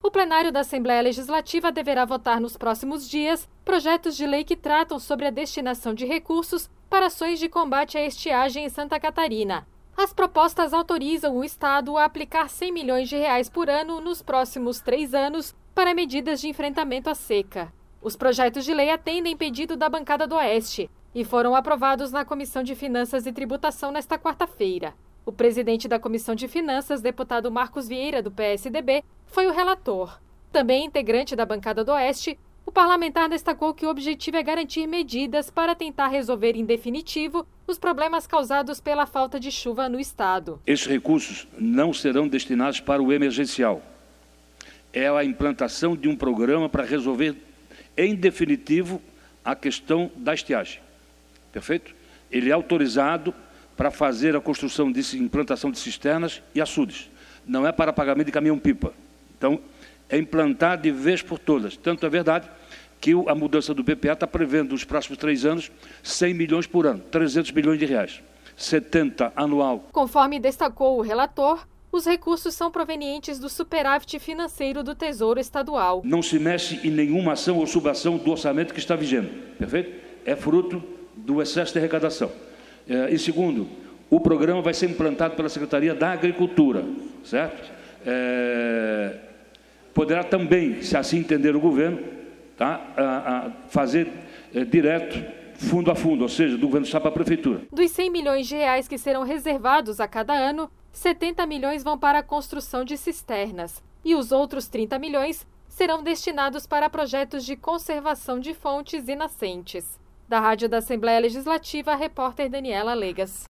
O plenário da Assembleia Legislativa deverá votar nos próximos dias projetos de lei que tratam sobre a destinação de recursos para ações de combate à estiagem em Santa Catarina. As propostas autorizam o Estado a aplicar 100 milhões de reais por ano nos próximos 3 anos para medidas de enfrentamento à seca. Os projetos de lei atendem pedido da bancada do Oeste e foram aprovados na Comissão de Finanças e Tributação nesta quarta-feira. O presidente da Comissão de Finanças, deputado Marcos Vieira, do PSDB, foi o relator. Também integrante da bancada do Oeste, o parlamentar destacou que o objetivo é garantir medidas para tentar resolver em definitivo os problemas causados pela falta de chuva no estado. Esses recursos não serão destinados para o emergencial. É a implantação de um programa para resolver em definitivo a questão da estiagem. Perfeito? Ele é autorizado para fazer a construção de implantação de cisternas e açudes. Não é para pagamento de caminhão-pipa. Então, é implantar de vez por todas. Tanto é verdade que a mudança do PPA está prevendo nos próximos 3 anos 100 milhões por ano, 300 milhões de reais, 70 anual. Conforme destacou o relator, os recursos são provenientes do superávit financeiro do Tesouro Estadual. Não se mexe em nenhuma ação ou subação do orçamento que está vigente, perfeito? É fruto do excesso de arrecadação. E segundo, o programa vai ser implantado pela Secretaria da Agricultura, certo? Poderá também, se assim entender o governo, tá, fazer direto, fundo a fundo, ou seja, do governo do estado para a prefeitura. Dos 100 milhões de reais que serão reservados a cada ano, 70 milhões vão para a construção de cisternas e os outros 30 milhões serão destinados para projetos de conservação de fontes e nascentes. Da Rádio da Assembleia Legislativa, a repórter Daniela Legas.